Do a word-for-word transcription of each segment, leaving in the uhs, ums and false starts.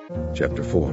Chapter four.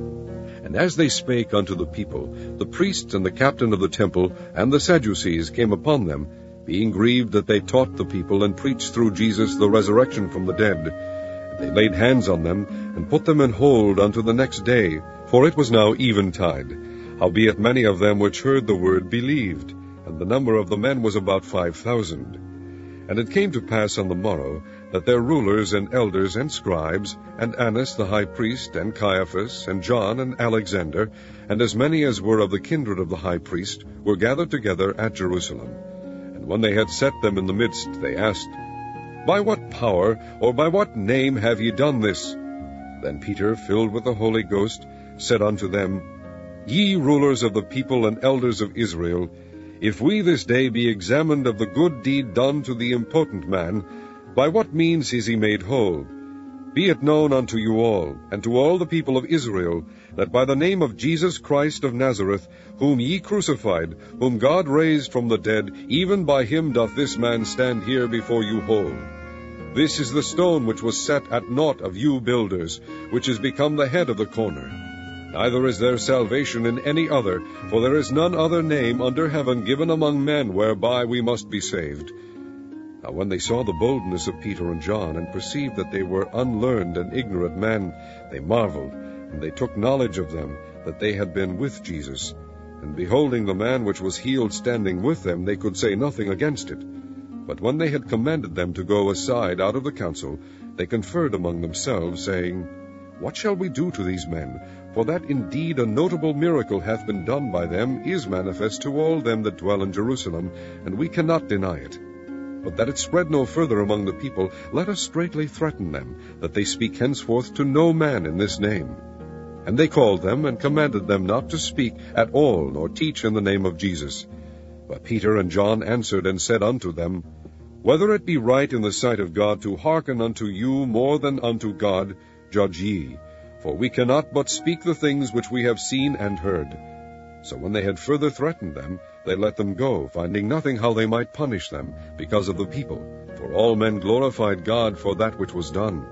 And as they spake unto the people, the priests and the captain of the temple and the Sadducees came upon them, being grieved that they taught the people and preached through Jesus the resurrection from the dead. And they laid hands on them, and put them in hold unto the next day, for it was now eventide. Howbeit many of them which heard the word believed, and the number of the men was about five thousand. And it came to pass on the morrow, that their rulers and elders and scribes, and Annas the high priest, and Caiaphas, and John, and Alexander, and as many as were of the kindred of the high priest, were gathered together at Jerusalem. And when they had set them in the midst, they asked, By what power, or by what name have ye done this? Then Peter, filled with the Holy Ghost, said unto them, Ye rulers of the people and elders of Israel, if we this day be examined of the good deed done to the impotent man, by what means is he made whole? Be it known unto you all, and to all the people of Israel, that by the name of Jesus Christ of Nazareth, whom ye crucified, whom God raised from the dead, even by him doth this man stand here before you whole. This is the stone which was set at naught of you builders, which is become the head of the corner. Neither is there salvation in any other, for there is none other name under heaven given among men whereby we must be saved. Now when they saw the boldness of Peter and John, and perceived that they were unlearned and ignorant men, they marveled, and they took knowledge of them, that they had been with Jesus. And beholding the man which was healed standing with them, they could say nothing against it. But when they had commanded them to go aside out of the council, they conferred among themselves, saying, What shall we do to these men? For that indeed a notable miracle hath been done by them is manifest to all them that dwell in Jerusalem, and we cannot deny it. But that it spread no further among the people, let us straitly threaten them, that they speak henceforth to no man in this name. And they called them, and commanded them not to speak at all, nor teach in the name of Jesus. But Peter and John answered and said unto them, Whether it be right in the sight of God to hearken unto you more than unto God, judge ye. For we cannot but speak the things which we have seen and heard. So when they had further threatened them, they let them go, finding nothing how they might punish them, because of the people. For all men glorified God for that which was done.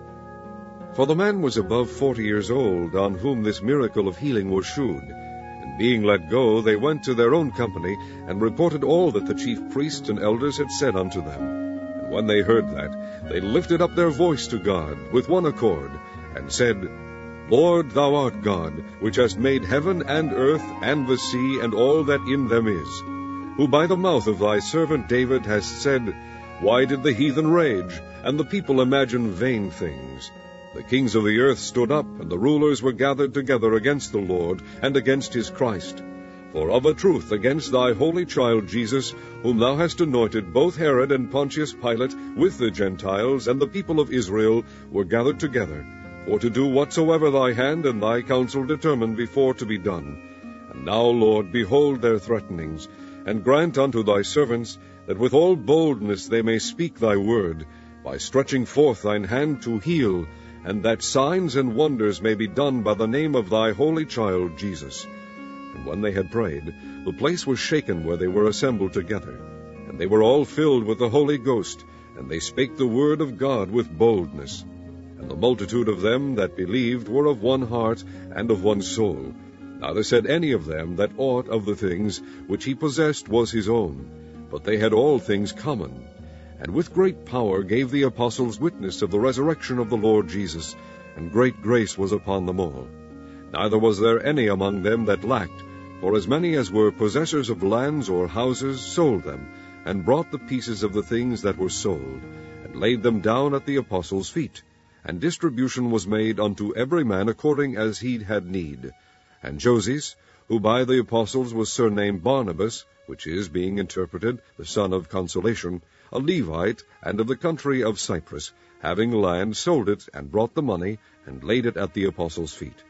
For the man was above forty years old, on whom this miracle of healing was shewed. And being let go, they went to their own company, and reported all that the chief priests and elders had said unto them. And when they heard that, they lifted up their voice to God with one accord, and said, Lord, thou art God, which hast made heaven and earth and the sea and all that in them is, who by the mouth of thy servant David hast said, Why did the heathen rage, and the people imagine vain things? The kings of the earth stood up, and the rulers were gathered together against the Lord and against his Christ. For of a truth against thy holy child Jesus, whom thou hast anointed, both Herod and Pontius Pilate, with the Gentiles and the people of Israel, were gathered together, for to do whatsoever thy hand and thy counsel determined before to be done. And now, Lord, behold their threatenings, and grant unto thy servants, that with all boldness they may speak thy word, by stretching forth thine hand to heal, and that signs and wonders may be done by the name of thy holy child Jesus. And when they had prayed, the place was shaken where they were assembled together. And they were all filled with the Holy Ghost, and they spake the word of God with boldness. And the multitude of them that believed were of one heart and of one soul. Neither said any of them that aught of the things which he possessed was his own, but they had all things common. And with great power gave the apostles witness of the resurrection of the Lord Jesus, and great grace was upon them all. Neither was there any among them that lacked, for as many as were possessors of lands or houses sold them, and brought the pieces of the things that were sold, and laid them down at the apostles' feet. And distribution was made unto every man according as he had need. And Joses, who by the apostles was surnamed Barnabas, which is, being interpreted, the son of consolation, a Levite, and of the country of Cyprus, having land, sold it, and brought the money, and laid it at the apostles' feet.